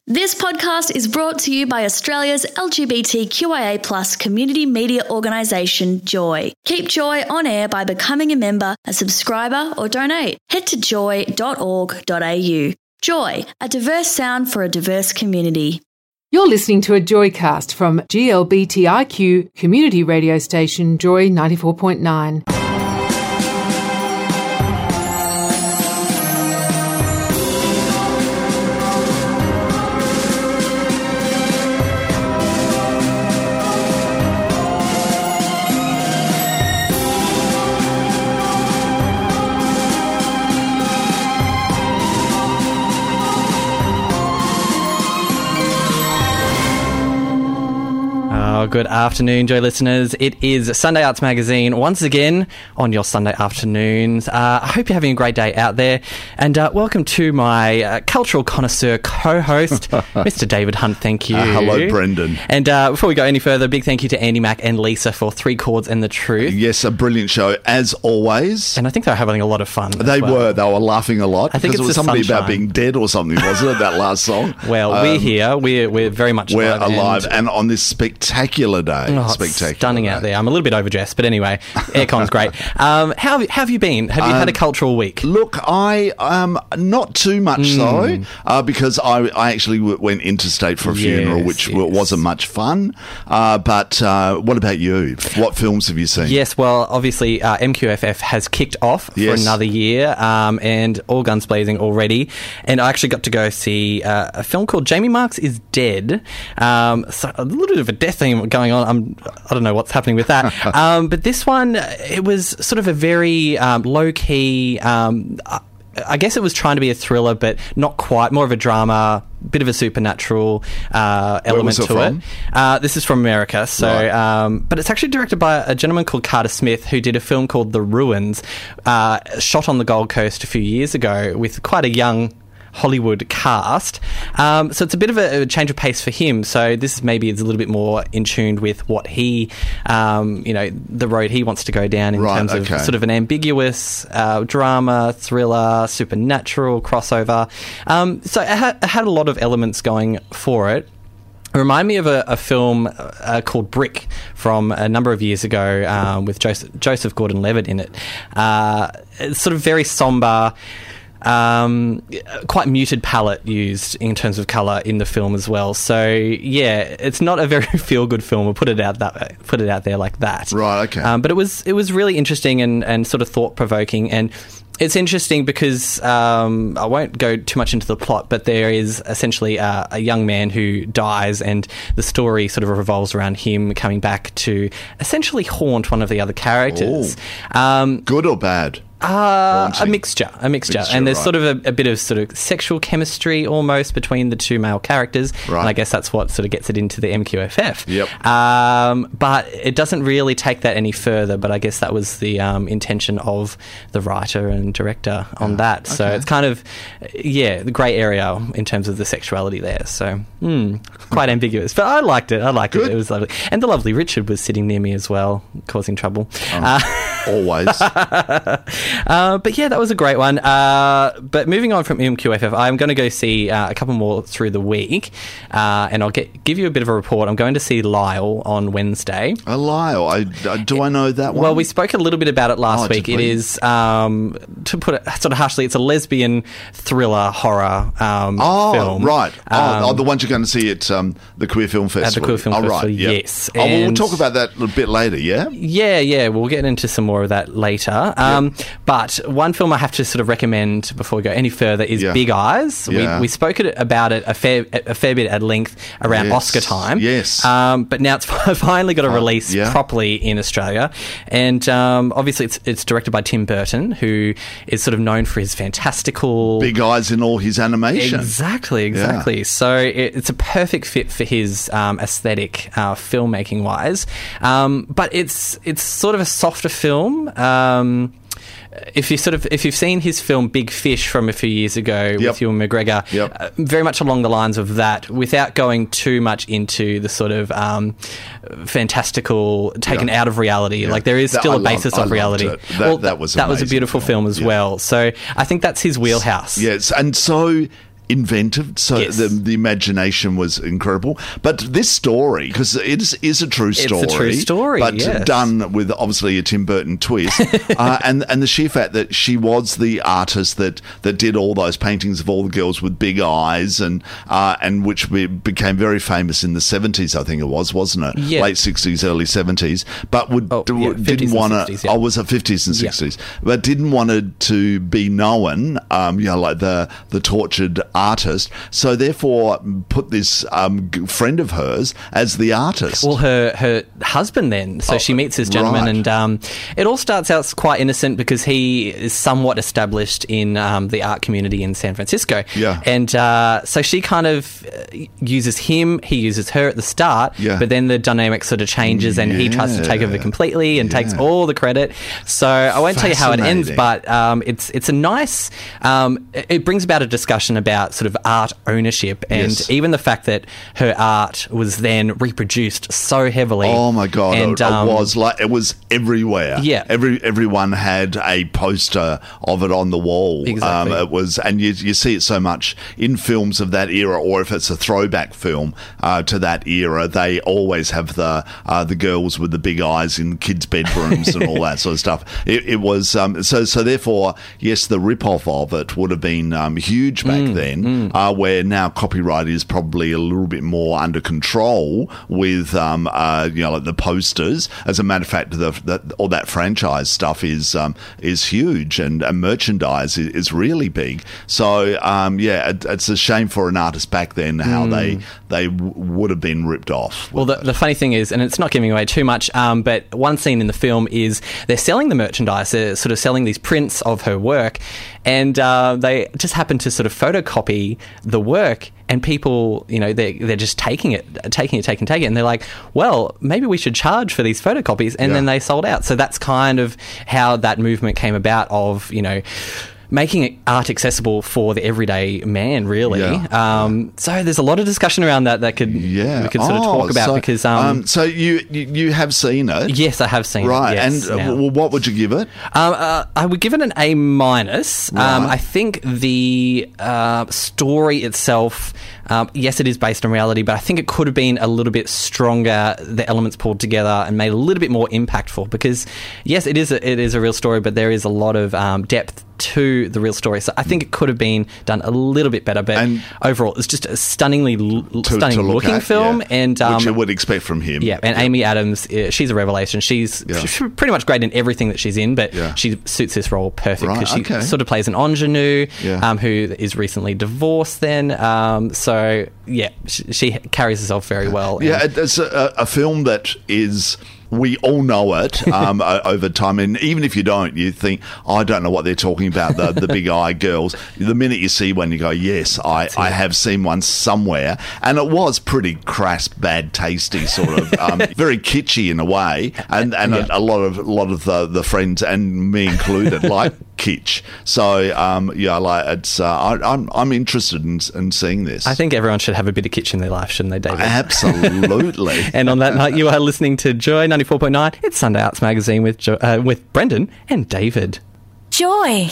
This podcast is brought to you by Australia's LGBTQIA+ community media organisation, Joy. Keep Joy on air by becoming a member, a subscriber or donate. Head to joy.org.au. Joy, a diverse sound for a diverse community. You're listening to a Joycast from GLBTIQ community radio station Joy 94.9. Good afternoon, Joy listeners. It is Sunday Arts Magazine once again on your Sunday afternoons. I hope you're having a great day out there. And welcome to my cultural connoisseur co-host, Mr. David Hunt. Thank you. Hello, Brendan. And before we go any further, big thank you to Andy Mack and Lisa for Three Chords and the Truth. Yes, a brilliant show, as always. And I think they were having a lot of fun. They were laughing a lot. I think it was something about being dead or something, wasn't it, that last song? Well, we're here. We're very much alive. We're alive. And on this spectacular day. Spectacular. Stunning day out there. I'm a little bit overdressed, but anyway, aircon's great. How have you been? Have you had a cultural week? Look, I not too much so, because I actually went interstate for a funeral, which wasn't much fun. But what about you? What films have you seen? Yes, well, obviously MQFF has kicked off for another year, and all guns blazing already. And I actually got to go see a film called Jamie Marks is Dead. So a little bit of a death theme going on. I don't know what's happening with that. But this one, it was sort of a very low-key... I guess it was trying to be a thriller, but not quite. More of a drama, bit of a supernatural element to it. This is from America, so right. But it's actually directed by a gentleman called Carter Smith, who did a film called The Ruins, shot on the Gold Coast a few years ago with quite a young Hollywood cast. So it's a bit of a change of pace for him. So this maybe is a little bit more in tune with what he, the road he wants to go down in terms of sort of an ambiguous drama, thriller, supernatural crossover. So it had a lot of elements going for it. It reminded me of a film called Brick from a number of years ago with Joseph Gordon-Levitt in it. It's sort of very somber, quite muted palette used in terms of colour in the film as well. So yeah, it's not a very feel-good film. We'll put it out there like that. Right. Okay. But it was really interesting and sort of thought-provoking, and it's interesting because I won't go too much into the plot, but there is essentially a young man who dies, and the story sort of revolves around him coming back to essentially haunt one of the other characters. Good or bad? A mixture, and there's sort of a bit of sort of sexual chemistry almost between the two male characters, and I guess that's what sort of gets it into the MQFF. Yep. But it doesn't really take that any further, but I guess that was the intention of the writer and director on that. So it's kind of, the grey area in terms of the sexuality there. So quite ambiguous, but I liked it. It was lovely. And the lovely Richard was sitting near me as well, causing trouble. Always. But yeah, that was a great one. But moving on from MQFF, I'm going to go see a couple more through the week, and I'll give you a bit of a report. I'm going to see Lyle on Wednesday. Lyle, do I know that one? Well, we spoke a little bit about it last week. It is, to put it sort of harshly, it's a lesbian thriller horror film. Right. The ones you're going to see at the Queer Film Festival. At the Queer Film Festival, right, yep. yes. We'll talk about that a bit later, yeah? Yeah, we'll get into some more of that later. But one film I have to sort of recommend before we go any further is Big Eyes. We spoke about it a fair bit at length around Oscar time. Yes. But now it's finally got a release properly in Australia. And obviously it's directed by Tim Burton, who is sort of known for his fantastical... Big Eyes in all his animation. Exactly. Yeah. So it's a perfect fit for his aesthetic, filmmaking-wise. But it's sort of a softer film. If you've seen his film Big Fish from a few years ago with Ewan McGregor, very much along the lines of that, without going too much into the sort of fantastical, taken out of reality. Like there is still a basis of reality. That was a beautiful film as well. So I think that's his wheelhouse. Yes, and so inventive. So Yes. the imagination was incredible. But this story, because it is a true story. It's a true story, but yes. done with obviously a Tim Burton twist, and the sheer fact that she was the artist that did all those paintings of all the girls with big eyes, and which became very famous in the 70s, I think it was, wasn't it? Yeah. Late 60s, early 70s, but 50s didn't and want to. 60s, yeah. Oh, was it 50s and 60s? But didn't want it to be known, like the tortured artist. So therefore, put this friend of hers as the artist. Well, her husband then. So she meets this gentleman, right. and it all starts out quite innocent because he is somewhat established in the art community in San Francisco. Yeah. And so she kind of uses him, he uses her at the start, Yeah. but then the dynamic sort of changes and he tries to take over completely and takes all the credit. So I won't tell you how it ends, but it's a nice... it brings about a discussion about sort of art ownership and Yes. even the fact that her art was then reproduced so heavily. Oh my God! And, it was everywhere. Yeah. Everyone had a poster of it on the wall. Exactly. It was, and you see it so much in films of that era, or if it's a throwback film to that era, they always have the girls with the big eyes in kids' bedrooms and all that sort of stuff. It was so therefore, yes, the rip-off of it would have been huge back then, where now copyright is probably a little bit more under control with like the posters. As a matter of fact, all that franchise stuff is huge, and merchandise is really big. So it's a shame for an artist back then how they would have been ripped off. Well, the funny thing is, and it's not giving away too much, but one scene in the film is they're selling the merchandise. They're sort of selling these prints of her work, and they just happen to sort of photocopy the work. And people, they're just taking it, and they're like, well, maybe we should charge for these photocopies, and then they sold out. So that's kind of how that movement came about of, making art accessible for the everyday man, really. Yeah. So there's a lot of discussion around that we could sort of talk about because... so you have seen it? Yes, I have seen it. Right, Yes, and what would you give it? I would give it an A-. Right. I think the story itself, yes, it is based on reality, but I think it could have been a little bit stronger, the elements pulled together and made a little bit more impactful because, yes, it is a real story, but there is a lot of depth to the real story. So I think it could have been done a little bit better, but overall, it's just a stunning looking film. Yeah. And which you would expect from him. Yeah, and Amy Adams, she's a revelation. She's pretty much great in everything that she's in, but she suits this role perfect because she sort of plays an ingenue who is recently divorced then. So, yeah, she carries herself very well. Yeah, it's a film that is... We all know it over time, and even if you don't, you think, I don't know what they're talking about, the big eye girls. The minute you see one, you go, yes, I have seen one somewhere. And it was pretty crass, bad tasty, sort of, very kitschy in a way, and a lot of the friends, and me included, like kitsch. So, it's I'm interested in seeing this. I think everyone should have a bit of kitsch in their life, shouldn't they, David? Absolutely. And on that night, you are listening to Joy 94.9. It's Sunday Arts Magazine with Brendan and David. Joy.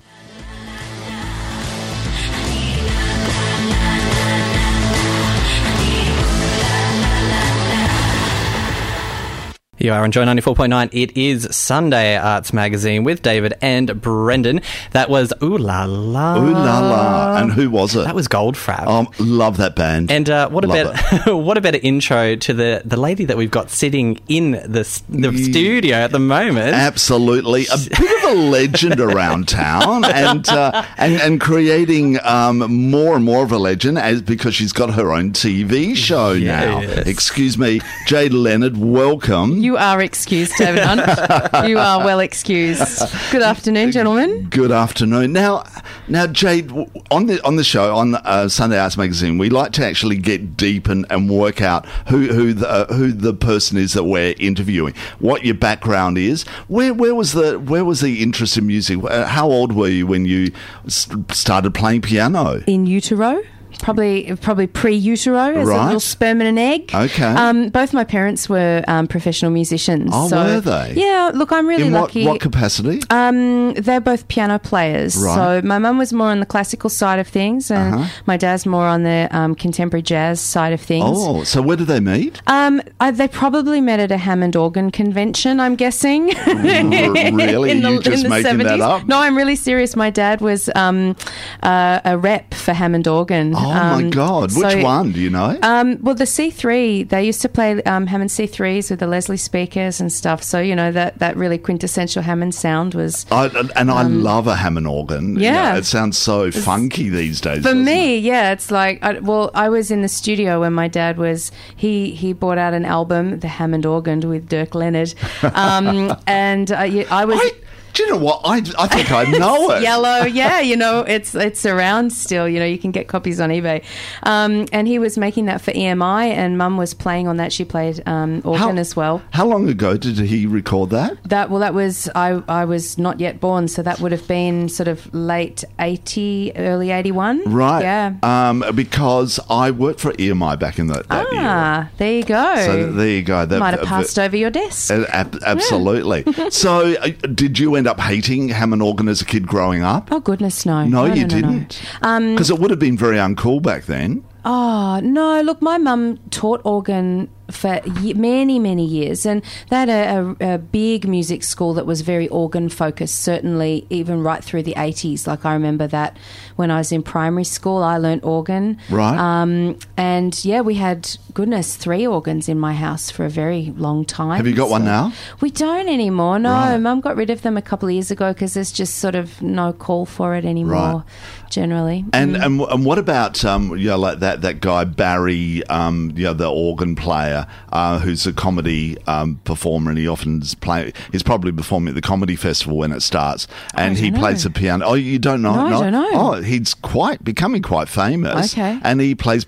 You are on Joy 94.9. It is Sunday Arts Magazine with David and Brendan. That was Ooh La La. Ooh La La. And who was it? That was Goldfrapp. Love that band. And what a better intro to the lady that we've got sitting in the studio at the moment. Absolutely. A bit of a legend around town and creating more and more of a legend because she's got her own TV show now. Excuse me, Jade Leonard, welcome. You are excused, David Hunt. You are well excused. Good afternoon, gentlemen. Good afternoon. Now, Jade, on the show on Sunday Arts Magazine, we like to actually get deep and work out who the person is that we're interviewing, what your background is. Where was the interest in music? How old were you when you started playing piano? In utero. Probably pre-utero as a little sperm and an egg. Okay. Both my parents were professional musicians. Oh, so, were they? Yeah, look, I'm really lucky. In what capacity? They're both piano players. Right. So my mum was more on the classical side of things and my dad's more on the contemporary jazz side of things. Oh, so where did they meet? They probably met at a Hammond organ convention, I'm guessing. Really? in you just the making 70s. that up? No, I'm really serious. My dad was a rep for Hammond organ. Oh, my God. Which one? Do you know? Well, the C3, they used to play Hammond C3s with the Leslie speakers and stuff. So, that really quintessential Hammond sound was... I love a Hammond organ. Yeah. It sounds so funky these days. For me, yeah, it's like... I was in the studio when my dad was... He brought out an album, The Hammond Organ, with Dirk Leonard. And I was... Do you know what? I think I know it. Yellow, yeah, it's around still. You can get copies on eBay. And he was making that for EMI, and Mum was playing on that. She played organ as well. How long ago did he record that? That was I was not yet born, so that would have been sort of late 80, early 81. Right. Yeah. Because I worked for EMI back in that year. Ah, there you go. So there you go. That might have passed over your desk. Absolutely. Yeah. So did you end up hating Hammond organ as a kid growing up? Oh, goodness, no. No, you didn't? Because it would have been very uncool back then. Oh, no. Look, my mum taught organ for many, many years, and they had a big music school that was very organ focused, certainly even right through the 80s. Like, I remember that when I was in primary school, I learnt organ. Right. And yeah, we had, 3 organs in my house for a very long time. Have you got one now? We don't anymore. No, right. Mum got rid of them a couple of years ago because there's just sort of no call for it anymore. Generally. And what about like that guy Barry, the organ player, who's a comedy performer, and he often he's probably performing at the comedy festival when it starts, and he plays the piano. Oh, you don't know? No, I don't know. Oh, he's becoming quite famous. Okay. And he plays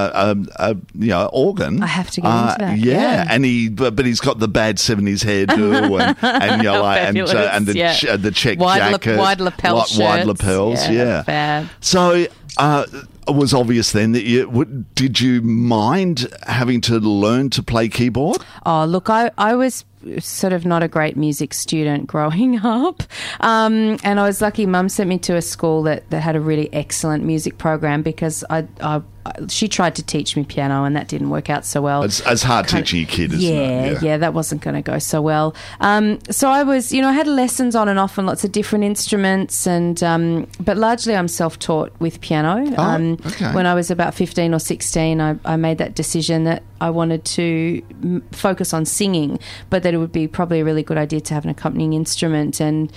organ. I have to get into that. Yeah. And he's got the bad 70s hairdo and the check jacket, wide lapel shirts. Wide lapels. Yeah. Fab. So it was obvious then that did you mind having to learn to play keyboard? Oh, look, I was sort of not a great music student growing up, and I was lucky. Mum sent me to a school that had a really excellent music program because she tried to teach me piano and that didn't work out so well. It's hard teaching a kid, isn't it? Yeah, that wasn't going to go so well. So I was, I had lessons on and off on lots of different instruments, and but largely I'm self-taught with piano. Okay. When I was about 15 or 16, I made that decision that I wanted to focus on singing, but that it would be probably a really good idea to have an accompanying instrument. And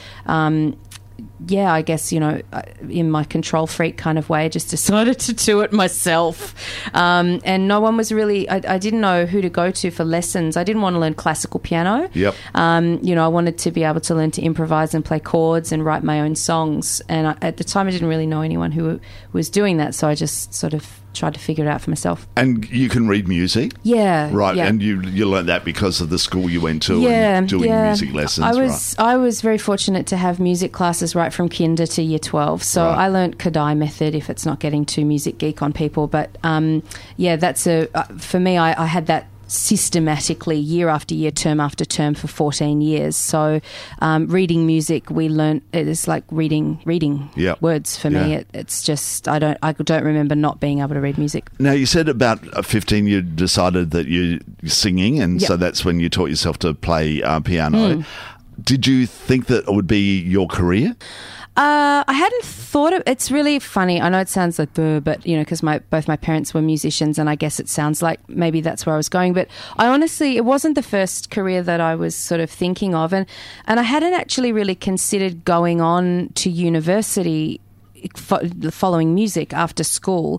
I guess, in my control freak kind of way, just decided to do it myself. And no one was really, I didn't know who to go to for lessons. I didn't want to learn classical piano. Yep. I wanted to be able to learn to improvise and play chords and write my own songs. And at the time, I didn't really know anyone who was doing that. So I just sort of tried to figure it out for myself. And you can read music? Yeah. Right, yeah. and you learned that because of the school you went to and doing music lessons, I was very fortunate to have music classes right from kinder to year 12. So I learnt Kodály method, if it's not getting too music geek on people. But that's for me, I had that systematically year after year, term after term for 14 years. So reading music, we learnt, it is like reading words for me. It's just I don't remember not being able to read music. Now, you said about 15 you decided that you're singing, and so that's when you taught yourself to play piano. Did you think that it would be your career? I hadn't thought of. It's really funny. I know it sounds like but because both my parents were musicians, and I guess it sounds like maybe that's where I was going. But I honestly, it wasn't the first career that I was sort of thinking of, and I hadn't actually really considered going on to university following music after school.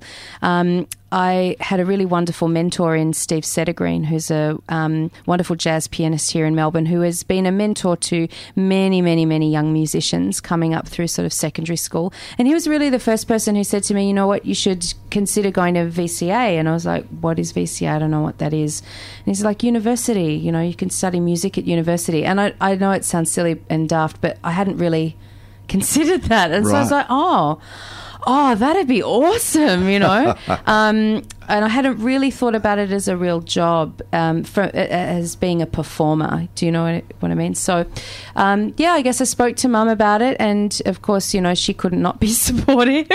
I had a really wonderful mentor in Steve Settergreen, who's a wonderful jazz pianist here in Melbourne, who has been a mentor to many, many, many young musicians coming up through sort of secondary school. And he was really the first person who said to me, you know what, you should consider going to VCA. And I was like, what is VCA? I don't know what that is. And he's like, university, you can study music at university. And I know it sounds silly and daft, but I hadn't really considered that. And so I was like, Oh, that'd be awesome, you know. And I hadn't really thought about it as a real job, as being a performer. Do you know what I mean? So, I guess I spoke to Mum about it, and of course, you know, she could not be supportive.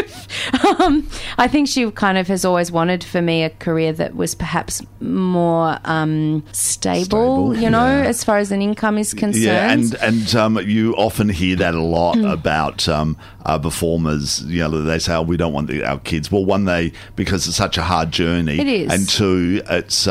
I think she kind of has always wanted for me a career that was perhaps more stable, you know, as far as an income is concerned. Yeah, and you often hear that a lot about performers. You know, they say, "Oh, we don't want our kids." Well, one, because it's such a hard journey. It is. And two, it's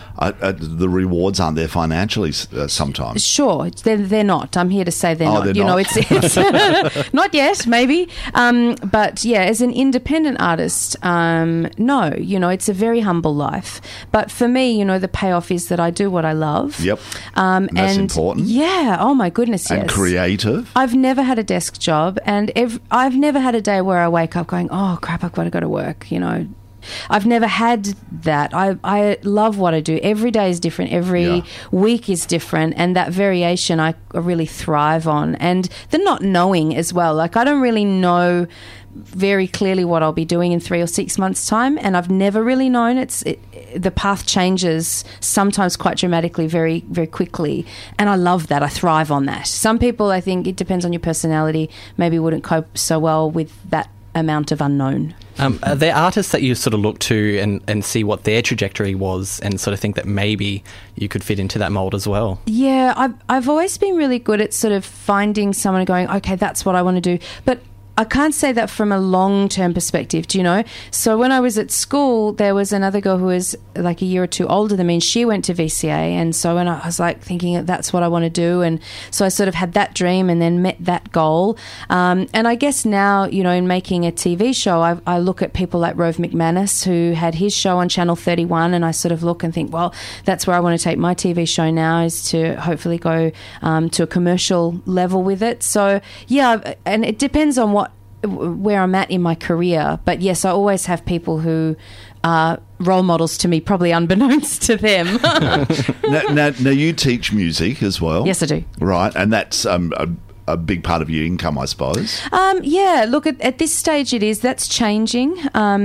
the rewards aren't there financially sometimes. Sure, they're not. I'm here to say they're not. They're you not? know, it's not yet, maybe. But yeah, as an independent artist, no. You know, it's a very humble life. But for me, you know, the payoff is that I do what I love. Yep. And that's important. Yeah. Oh my goodness. And yes. creative. I've never had a desk job, and I've never had a day where I wake up going, "Oh crap, I've got to go to work." You know. I've never had that. I love what I do. Every day is different. Every week is different. And that variation I really thrive on. And the not knowing as well. Like, I don't really know very clearly what I'll be doing in 3 or 6 months' time. And I've never really known. The path changes sometimes quite dramatically, very, very quickly. And I love that. I thrive on that. Some people, I think, it depends on your personality, maybe wouldn't cope so well with that amount of unknown. Are there artists that you sort of look to and see what their trajectory was and sort of think that maybe you could fit into that mould as well? Yeah, I've always been really good at sort of finding someone and going, okay, that's what I want to do. But I can't say that from a long-term perspective, do you know? So when I was at school, there was another girl who was like a year or two older than me, and she went to VCA. And so when I was like thinking that's what I want to do, and so I sort of had that dream and then met that goal. And I guess now, you know, in making a TV show, I look at people like Rove McManus, who had his show on Channel 31, and I sort of look and think, well, that's where I want to take my TV show now, is to hopefully go to a commercial level with it. So, yeah, and it depends on where I'm at in my career. But yes, I always have people who are role models to me, probably unbeknownst to them. Now, you teach music as well. Yes, I do. Right, and that's a big part of your income, I suppose. Yeah, look, at this stage it is. That's changing.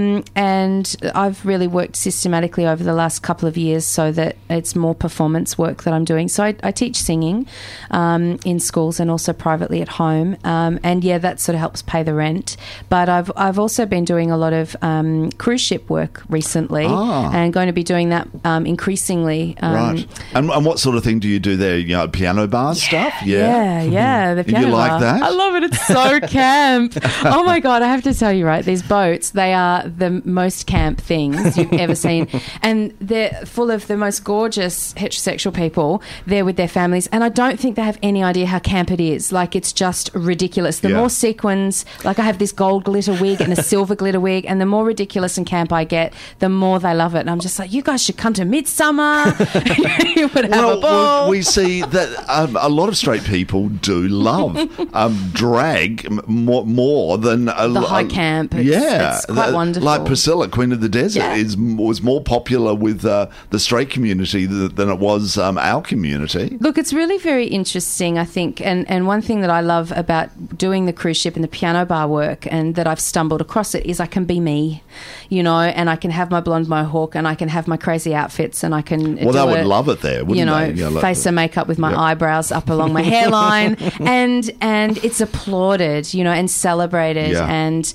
And I've really worked systematically over the last couple of years so that it's more performance work that I'm doing. So I teach singing in schools and also privately at home. And yeah, that sort of helps pay the rent. But I've also been doing a lot of cruise ship work recently and going to be doing that increasingly. Right. And what sort of thing do you do there? You know, piano bar stuff? Yeah. The piano you like bar. that? I love it. It's so camp. Oh my God, I have to tell you, right, these boats, they are the most camp things you've ever seen. And they're full of the most gorgeous heterosexual people there with their families. And I don't think they have any idea how camp it is. Like, it's just ridiculous. The more sequins, like I have this gold glitter wig and a silver glitter wig, and the more ridiculous and camp I get, the more they love it. And I'm just like, you guys should come to Midsummer. You would have a ball. We see that a lot of straight people do love drag more than the high camp. It's quite wonderful. Like Priscilla, Queen of the Desert, was more popular with the straight community than it was our community. Look, it's really very interesting, I think, and one thing that I love about doing the cruise ship and the piano bar work, and that I've stumbled across it, is I can be me, you know, and I can have my blonde mohawk, and I can have my crazy outfits, and I can they would love it there, wouldn't they? You know, face of makeup with my eyebrows up along my hairline, and it's applauded, you know, and celebrated, and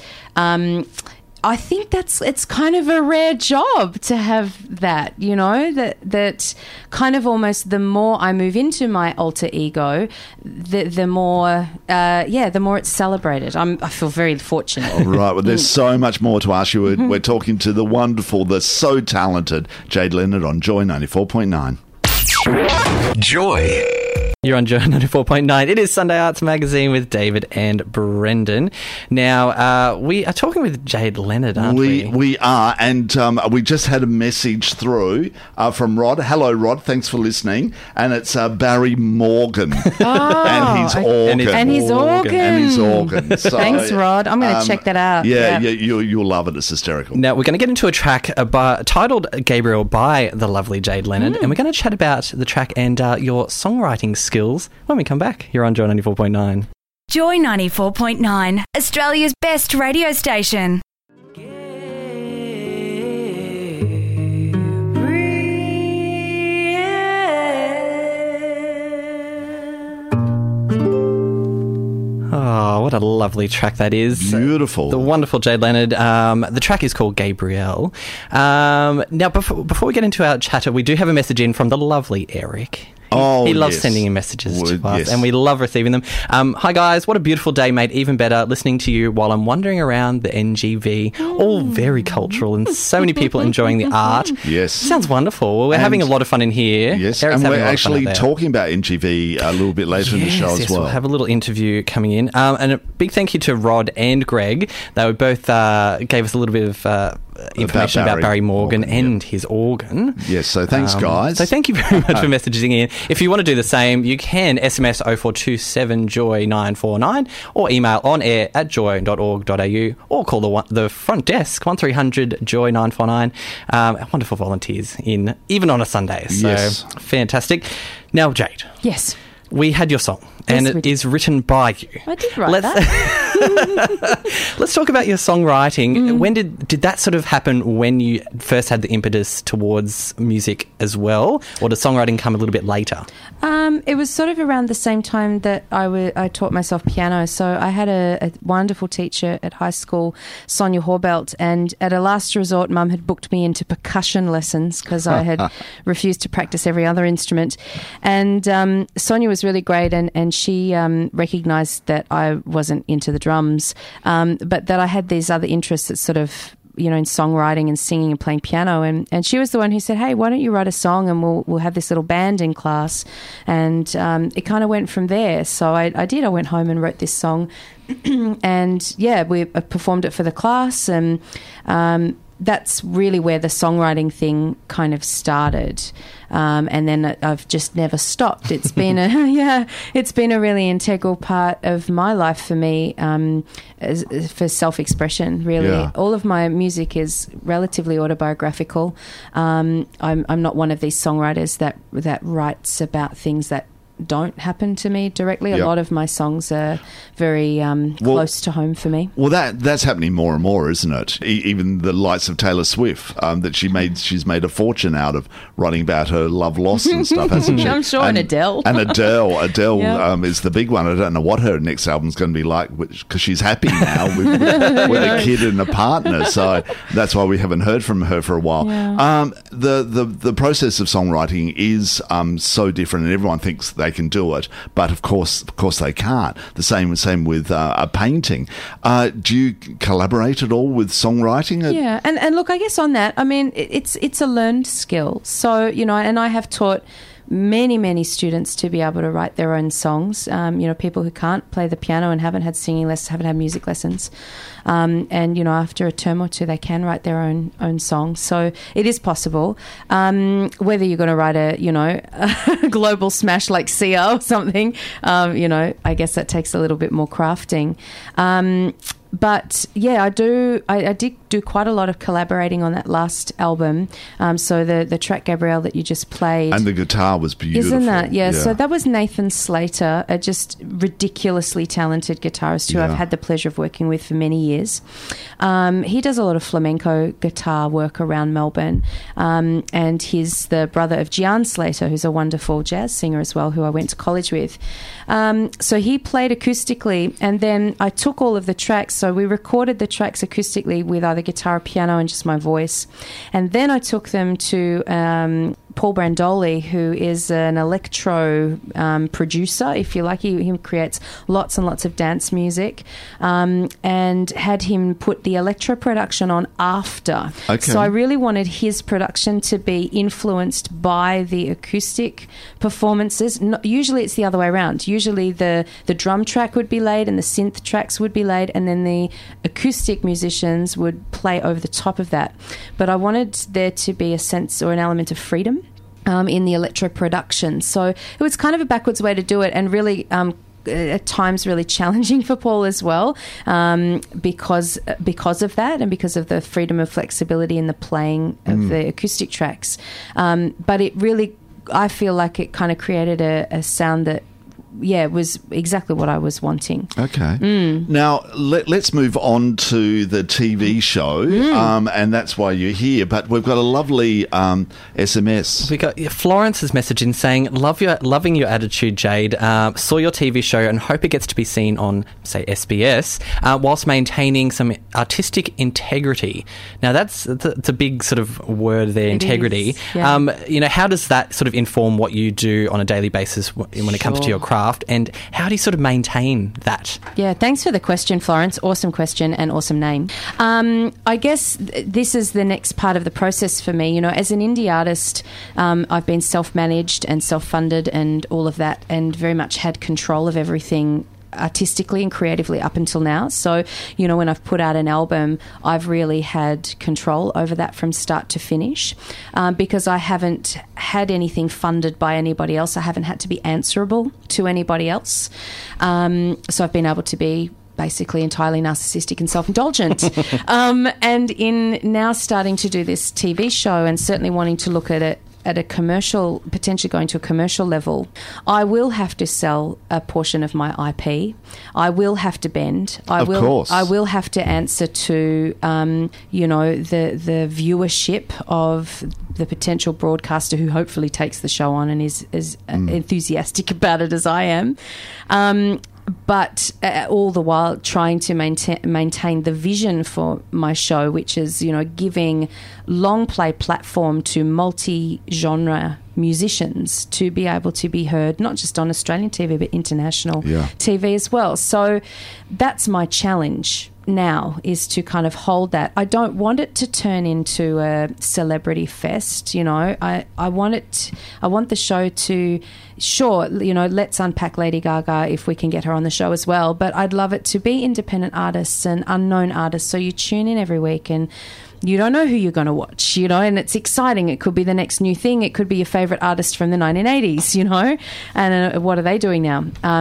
I think it's kind of a rare job to have that, you know, that kind of almost the more I move into my alter ego, the more it's celebrated. I feel very fortunate. All right, well, there's so much more to ask you. We're talking to the wonderful, the so talented Jade Leonard on Joy 94.9. Joy. You're on Joy 94.9. It is Sunday Arts Magazine with David and Brendan. Now, we are talking with Jade Leonard, aren't we? We are, and we just had a message through from Rod. Hello, Rod. Thanks for listening. And it's Barry Morgan and his organ. And his organ. So, thanks, Rod. I'm going to check that out. Yeah, you'll love it. It's hysterical. Now, we're going to get into a track titled Gabriel by the lovely Jade Leonard, and we're going to chat about the track and your songwriting skills when we come back here on Joy 94.9. Joy 94.9, Australia's best radio station. Oh, what a lovely track that is. Beautiful. The wonderful Jade Leonard. The track is called Gabrielle. Now, before we get into our chatter, we do have a message in from the lovely Eric. He loves sending in messages to us, and we love receiving them. Hi, guys. What a beautiful day, mate. Even better listening to you while I'm wandering around the NGV. All very cultural and so many people enjoying the art. Yes. Sounds wonderful. Well, we're having a lot of fun in here. Yes, Eric's and we're actually talking about NGV a little bit later in the show as well. We'll have a little interview coming in. And a big thank you to Rod and Greg. They both gave us a little bit of information about Barry Morgan and his organ. Yes, so thanks, guys. So thank you very much for messaging in. If you want to do the same, you can SMS 0427 Joy 949 or email onair@joy.org.au or call the front desk 1300 Joy 949. Wonderful volunteers in even on a Sunday. So fantastic. Now, Jade. Yes. We had your song, and it is written by you. I did write that. Let's talk about your songwriting. When did that sort of happen when you first had the impetus towards music as well? Or did songwriting come a little bit later? It was sort of around the same time that I taught myself piano. So I had a wonderful teacher at high school, Sonia Horbelt, and at a last resort, Mum had booked me into percussion lessons because I had refused to practice every other instrument. And Sonia was really great, and she recognised that I wasn't into the drums, but that I had these other interests that sort of, in songwriting and singing and playing piano, and she was the one who said, hey, why don't you write a song and we'll have this little band in class. And it kind of went from there. So I did. I went home and wrote this song and we performed it for the class, and that's really where the songwriting thing kind of started. And then I've just never stopped. It's been it's been a really integral part of my life for me, for self-expression, really. Yeah. All of my music is relatively autobiographical. I'm not one of these songwriters that writes about things that don't happen to me directly. A lot of my songs are very close to home for me. Well, that's happening more and more, isn't it? Even the likes of Taylor Swift, that she's made a fortune out of writing about her love loss and stuff, hasn't she? I'm sure, and Adele. And Adele is the big one. I don't know what her next album's going to be like, because she's happy now with a kid and a partner. So that's why we haven't heard from her for a while. Yeah. The process of songwriting is so different, and everyone thinks they can do it, but of course they can't. The same with a painting. Do you collaborate at all with songwriting? Yeah, and look, I guess on that, I mean, it's a learned skill. So, and I have taught many students to be able to write their own songs. People who can't play the piano and haven't had singing lessons, haven't had music lessons. And, after a term or two, they can write their own songs. So it is possible. Whether you're going to write a global smash like Sia or something, I guess that takes a little bit more crafting. But yeah, I did do quite a lot of collaborating on that last album. So the track Gabrielle that you just played, and the guitar was beautiful, isn't that? Yeah. So that was Nathan Slater, a just ridiculously talented guitarist who I've had the pleasure of working with for many years. He does a lot of flamenco guitar work around Melbourne, and he's the brother of Gian Slater, who's a wonderful jazz singer as well, who I went to college with. So he played acoustically, and then I took all of the tracks. So we recorded the tracks acoustically with either guitar or piano and just my voice. And then I took them to Paul Brandoli, who is an electro producer, if you like. He creates lots and lots of dance music, and had him put the electro production on after. Okay. So I really wanted his production to be influenced by the acoustic performances. Usually it's the other way around. Usually the drum track would be laid and the synth tracks would be laid, and then the acoustic musicians would play over the top of that. But I wanted there to be a sense or an element of freedom in the electro production. So it was kind of a backwards way to do it, and really at times really challenging for Paul as well, because of that, and because of the freedom of flexibility in the playing of the acoustic tracks. But it really, I feel like it kind of created a sound that was exactly what I was wanting. Okay. Now, let's move on to the TV show, and that's why you're here. But we've got a lovely SMS. We got Florence's message in saying, loving your attitude, Jade. Saw your TV show and hope it gets to be seen on, say, SBS, whilst maintaining some artistic integrity. Now, that's a big sort of word there, integrity. Yeah. How does that sort of inform what you do on a daily basis when it comes to your craft, and how do you sort of maintain that? Yeah, thanks for the question, Florence. Awesome question and awesome name. I guess this is the next part of the process for me. As an indie artist, I've been self-managed and self-funded and all of that, and very much had control of everything artistically and creatively up until now. So, when I've put out an album, I've really had control over that from start to finish, because I haven't had anything funded by anybody else. I haven't had to be answerable to anybody else. So I've been able to be basically entirely narcissistic and self-indulgent. And in now starting to do this TV show and certainly wanting to look at it at a commercial, potentially going to a commercial level, I will have to sell a portion of my IP. I will have to bend. I will have to answer to, the viewership of the potential broadcaster who hopefully takes the show on and is as enthusiastic about it as I am. But all the while trying to maintain the vision for my show, which is, giving long play platform to multi-genre musicians to be able to be heard, not just on Australian TV, but international TV as well. So that's my challenge now, is to kind of hold that. I don't want it to turn into a celebrity fest, I want the show to, let's unpack Lady Gaga if we can get her on the show as well, but I'd love it to be independent artists and unknown artists, so you tune in every week and you don't know who you're going to watch, and it's exciting. It could be the next new thing. It could be your favourite artist from the 1980s, and what are they doing now?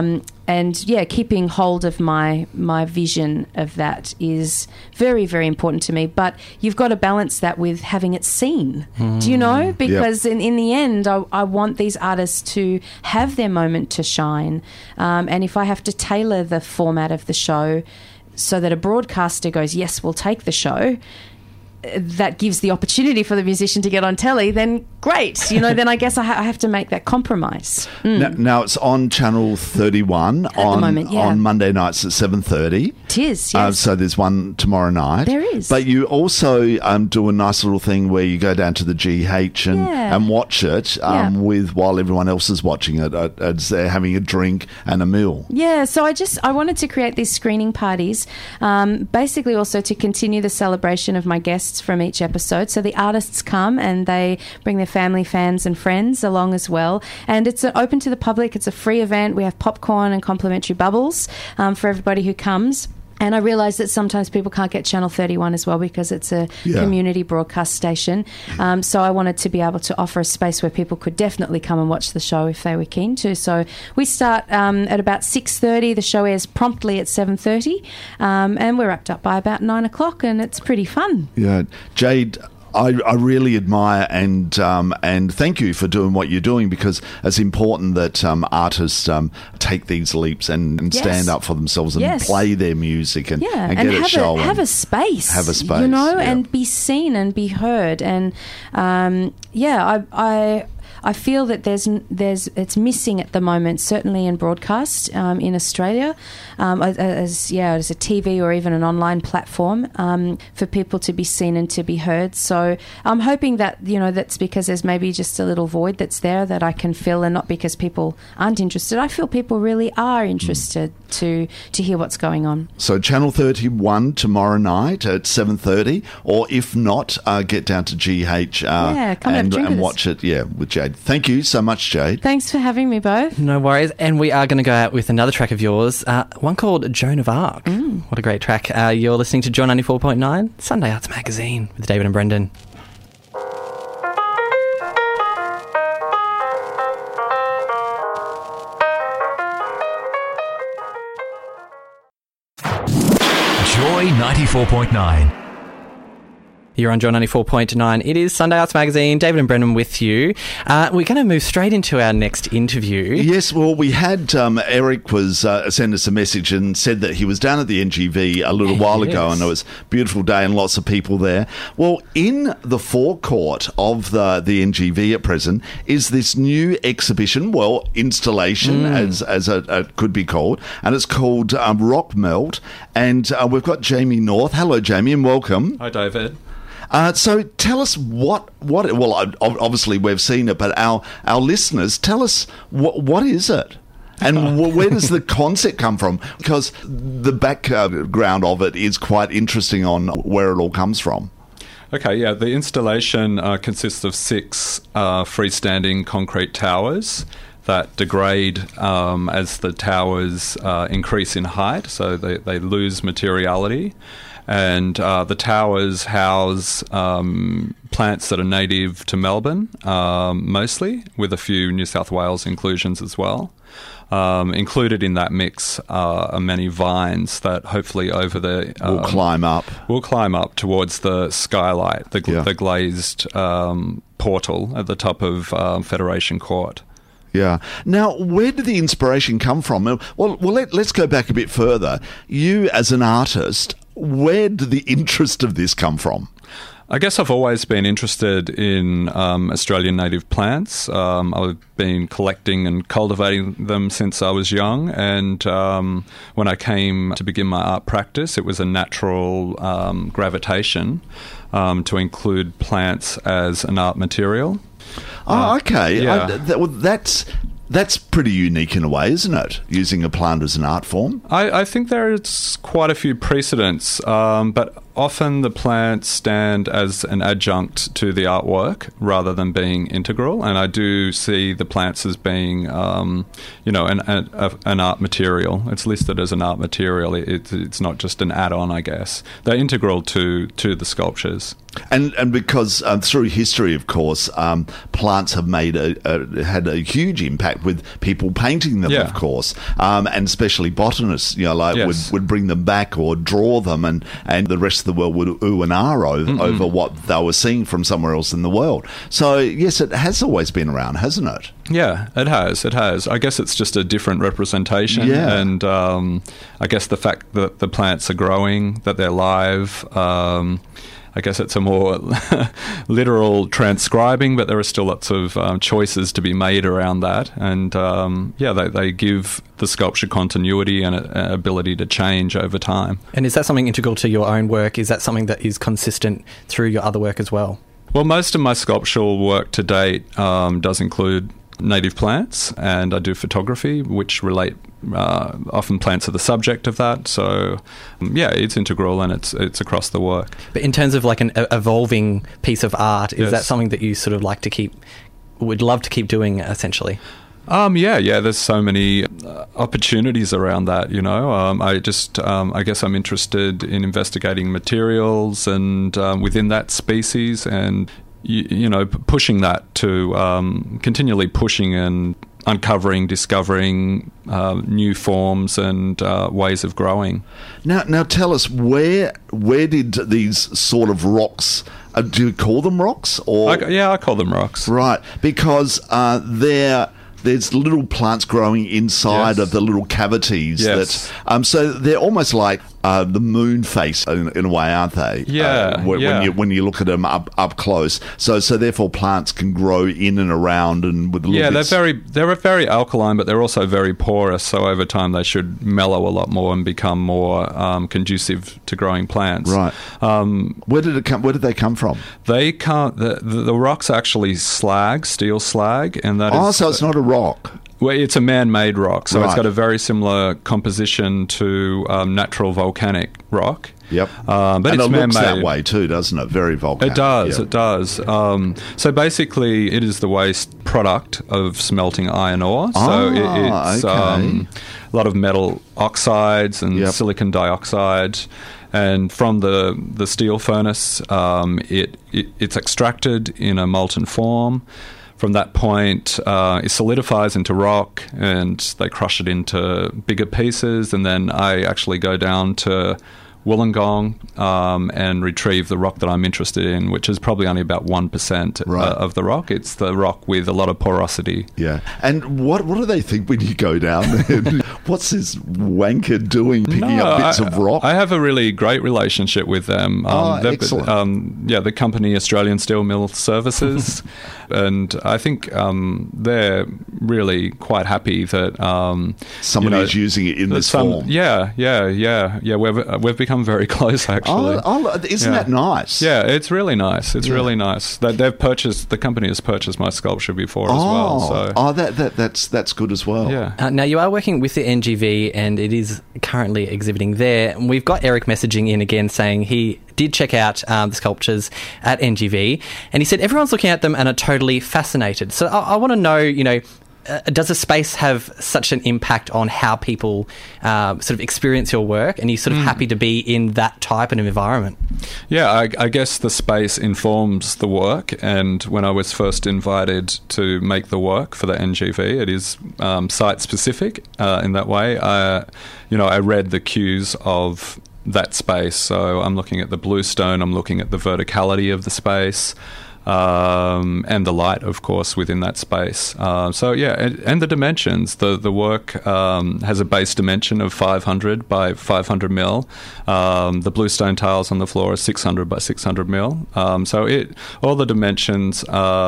Keeping hold of my vision of that is very, very important to me. But you've got to balance that with having it seen. Do you know? Because in the end, I want these artists to have their moment to shine. And if I have to tailor the format of the show so that a broadcaster goes, yes, we'll take the show, that gives the opportunity for the musician to get on telly, then great. Then I guess I have to make that compromise. Now it's on Channel 31 on Monday nights at 7:30. It is, yes. So there's one tomorrow night. There is. But you also do a nice little thing where you go down to the GH and watch it while everyone else is watching it, as they're having a drink and a meal. Yeah, so I wanted to create these screening parties, basically also to continue the celebration of my guests from each episode. So the artists come and they bring their family, fans and friends along as well. And it's open to the public. It's a free event. We have popcorn and complimentary bubbles for everybody who comes. And I realise that sometimes people can't get Channel 31 as well because it's a community broadcast station. So I wanted to be able to offer a space where people could definitely come and watch the show if they were keen to. So we start at about 6:30. The show airs promptly at 7:30. And we're wrapped up by about 9 o'clock, and it's pretty fun. Yeah. Jade, I really admire and thank you for doing what you're doing, because it's important that artists take these leaps and stand up for themselves and play their music and get a show. Have a space. Have a space. And be seen and be heard. And I feel that it's missing at the moment, certainly in broadcast in Australia, as a TV or even an online platform for people to be seen and to be heard. So I'm hoping that that's because there's maybe just a little void that's there that I can fill, and not because people aren't interested. I feel people really are interested to hear what's going on. So Channel 31 tomorrow night at 7:30, or if not, get down to GH and watch it. With Jade. Thank you so much, Jade. Thanks for having me both. No worries. And we are going to go out with another track of yours, one called Joan of Arc. What a great track. You're listening to Joy 94.9, Sunday Arts Magazine with David and Brendan. Joy 94.9. You're on Joy 94.9. It is Sunday Arts Magazine. David and Brendan with you. We're going to move straight into our next interview. Yes, well, we had Eric was sent us a message and said that he was down at the NGV a little while ago, and it was a beautiful day and lots of people there. Well, in the forecourt of the NGV at present is this new exhibition, installation, as it could be called, and it's called Rock Melt, and we've got Jamie North. Hello, Jamie, and welcome. Hi, David. So tell us what obviously we've seen it, but our listeners, tell us what is it? And where does the concept come from? Because the background of it is quite interesting on where it all comes from. Okay, yeah, the installation consists of 6 freestanding concrete towers that degrade as the towers increase in height, so they lose materiality. And the towers house plants that are native to Melbourne, mostly, with a few New South Wales inclusions as well. Included in that mix are many vines that hopefully over the... will climb up. Will climb up towards the skylight, the glazed portal at the top of Federation Court. Yeah. Now, where did the inspiration come from? Well, let's go back a bit further. You, as an artist, where did the interest of this come from? I guess I've always been interested in Australian native plants. I've been collecting and cultivating them since I was young, and when I came to begin my art practice, it was a natural gravitation to include plants as an art material. Oh, okay. Yeah. That's pretty unique in a way, isn't it? Using a plant as an art form. I think there's quite a few precedents, but often the plants stand as an adjunct to the artwork rather than being integral. And I do see the plants as being, an art material. It's listed as an art material. It's not just an add-on, I guess. They're integral to the sculptures. And because through history, of course, plants have had a huge impact with people painting them, of course, and especially botanists, would bring them back or draw them, and the rest of the world would ooh and ah over what they were seeing from somewhere else in the world. So yes, it has always been around, hasn't it? Yeah, it has. I guess it's just a different representation, and I guess the fact that the plants are growing, that they're live. I guess it's a more literal transcribing, but there are still lots of choices to be made around that. And, they give the sculpture continuity and an ability to change over time. And is that something integral to your own work? Is that something that is consistent through your other work as well? Well, most of my sculptural work to date does include native plants, and I do photography, which relate often plants are the subject of that. So it's integral, and it's across the work. But in terms of like an evolving piece of art, is that something that you sort of would love to keep doing essentially? There's so many opportunities around that, I guess I'm interested in investigating materials and within that species, and pushing that to continually pushing and uncovering, discovering new forms and ways of growing. Now tell us, where did these sort of rocks, do you call them rocks? I call them rocks. Right, because there's little plants growing inside of the little cavities. Yes. So they're almost like the moon face in a way, aren't they? When you look at them up close. So therefore plants can grow in and around and with little bits. they're very alkaline, but they're also very porous. So over time they should mellow a lot more and become more conducive to growing plants. Right. Where did they come from? They come. The rock's actually slag, steel slag, and that is. So it's not a rock. Well, it's a man-made rock, so it's got a very similar composition to natural volcanic rock. Yep. But and it's it man-made. looks that way too, doesn't it? Very volcanic. It does. So basically, it is the waste product of smelting iron ore. So it's a lot of metal oxides and silicon dioxide. And from the steel furnace, it's extracted in a molten form. From that point, it solidifies into rock, and they crush it into bigger pieces. And then I actually go down to Wollongong and retrieve the rock that I'm interested in, which is probably only about 1% of the rock. It's the rock with a lot of porosity. Yeah. And what do they think when you go down there? What's this wanker doing picking up bits of rock? I have a really great relationship with them. Excellent. The company Australian Steel Mill Services. And I think they're really quite happy that somebody is using it in this form. Yeah. We've become very close, actually. Isn't that nice? Yeah, it's really nice. It's really nice. The company has purchased my sculpture before as well. So. That's good as well. Yeah. Now you are working with the NGV, and it is currently exhibiting there. And we've got Eric messaging in again saying he did check out the sculptures at NGV, and he said everyone's looking at them and are totally fascinated. So I want to know, does a space have such an impact on how people sort of experience your work, and are you sort of happy to be in that type of environment? Yeah, I guess the space informs the work, and when I was first invited to make the work for the NGV, it is site-specific in that way. I read the cues of that space, so I'm looking at the bluestone, I'm looking at the verticality of the space, and the light, of course, within that space. And the dimensions. The work has a base dimension of 500 by 500 mil. The bluestone tiles on the floor are 600 by 600 mil. All the dimensions,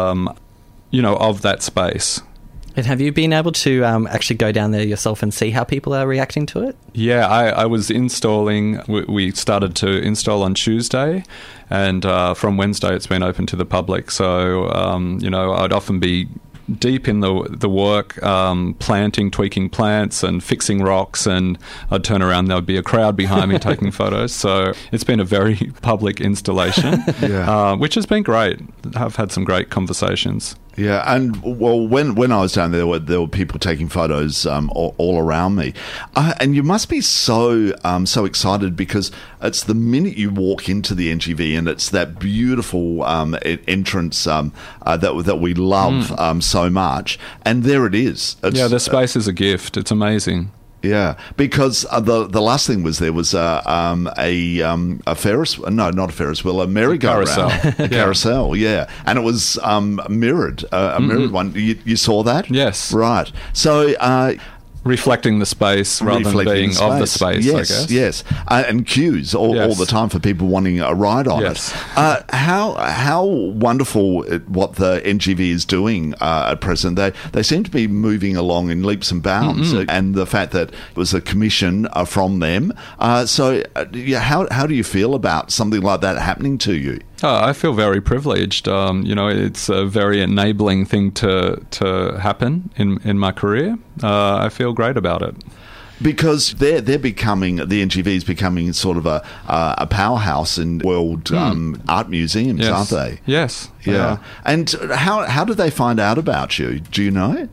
of that space. And have you been able to actually go down there yourself and see how people are reacting to it? Yeah, I was installing. We started to install on Tuesday, and from Wednesday it's been open to the public. So, I'd often be deep in the work, planting, tweaking plants and fixing rocks, and I'd turn around, there would be a crowd behind me taking photos. So it's been a very public installation, which has been great. I've had some great conversations. Yeah, and when I was down there were people taking photos all around me, and you must be so excited because it's the minute you walk into the NGV and it's that beautiful entrance that we love so much, and there it is. The space is a gift. It's amazing. Yeah, because the last thing was there was a Ferris, no, not a Ferris wheel, a merry-go-round, a carousel, and it was mirrored, mirrored one. You saw that? Yes, right. So. Reflecting the space rather than being of the space, yes, I guess. Yes, and cues all the time for people wanting a ride on it. How wonderful what the NGV is doing at present. They seem to be moving along in leaps and bounds, and the fact that it was a commission from them. How do you feel about something like that happening to you? Oh, I feel very privileged. It's a very enabling thing to happen in my career. I feel great about it. Because they're becoming, the NGV is becoming sort of a powerhouse in world art museums, aren't they? Yes. Yeah. And how do they find out about you? Do you know?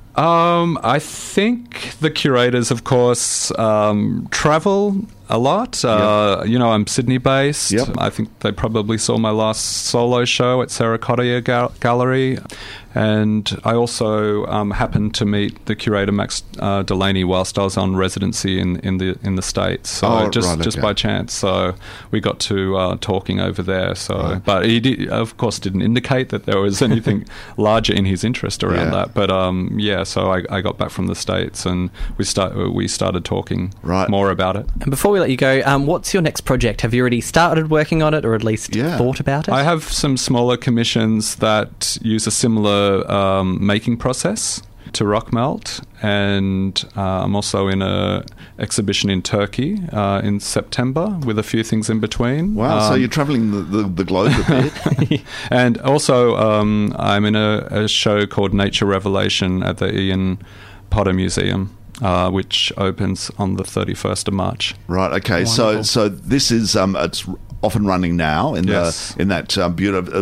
I think the curators, of course, travel a lot. I'm Sydney-based. Yep. I think they probably saw my last solo show at Sarah Cottier Gallery. And I also happened to meet the curator Max Delaney whilst I was on residency in the States. So just by chance. So we got to talking over there. So, but he of course didn't indicate that there was anything larger in his interest around that. But so I got back from the States and we started talking more about it. And before we let you go, what's your next project? Have you already started working on it, or at least thought about it? I have some smaller commissions that use a similar making process to rock melt, and I'm also in a exhibition in Turkey in September with a few things in between. Wow, so you're travelling the globe a bit. And also I'm in a show called Nature Revelation at the Ian Potter Museum, which opens on the 31st of March. Right, okay. Wonderful. So this is it's off and running now in that beautiful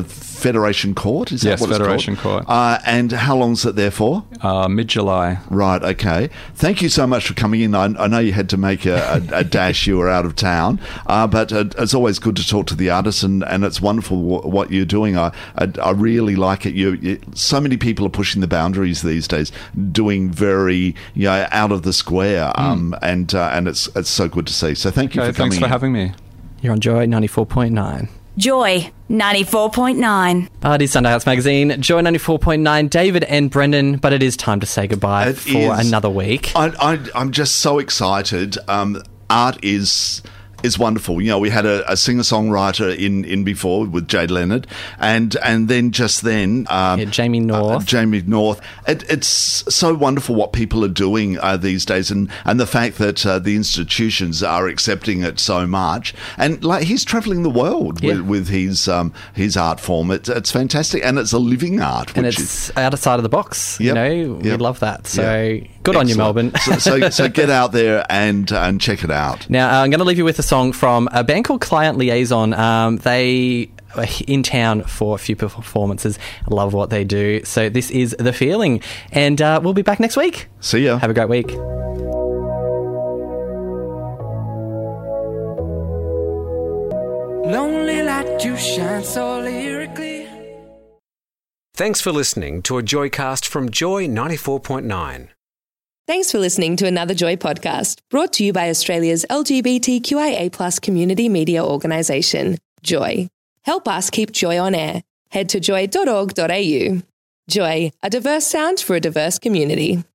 Federation Court. Is that what Federation it's called? Court. And how long's it there for? Mid-July. Right, okay. Thank you so much for coming in. I know you had to make a dash. You were out of town. But it's always good to talk to the artists, and it's wonderful what you're doing. I really like it. So many people are pushing the boundaries these days, doing very out of the square, and it's so good to see. So thank you for coming. Thanks for having me. You're on Joy 94.9. Joy 94.9. It is Sunday Arts Magazine, Joy 94.9. David and Brendan, but it is time to say goodbye for another week. I'm just so excited. Art is wonderful. We had a singer-songwriter in before with Jade Leonard, and then Jamie North. Jamie North. It's so wonderful what people are doing these days, and the fact that the institutions are accepting it so much. And like he's travelling the world with his art form. It's fantastic, and it's a living art, and it's outside of the box. We love that. So good on you, Melbourne. so get out there and check it out. Now I'm going to leave you with a song from a band called Client Liaison. They are in town for a few performances. I love what they do. So this is The Feeling, and we'll be back next week. See ya. Have a great week. Lonely light, you shine so lyrically. Thanks for listening to a Joycast from Joy 94.9. Thanks for listening to another Joy podcast, brought to you by Australia's LGBTQIA+ community media organisation, Joy. Help us keep Joy on air. Head to joy.org.au. Joy, a diverse sound for a diverse community.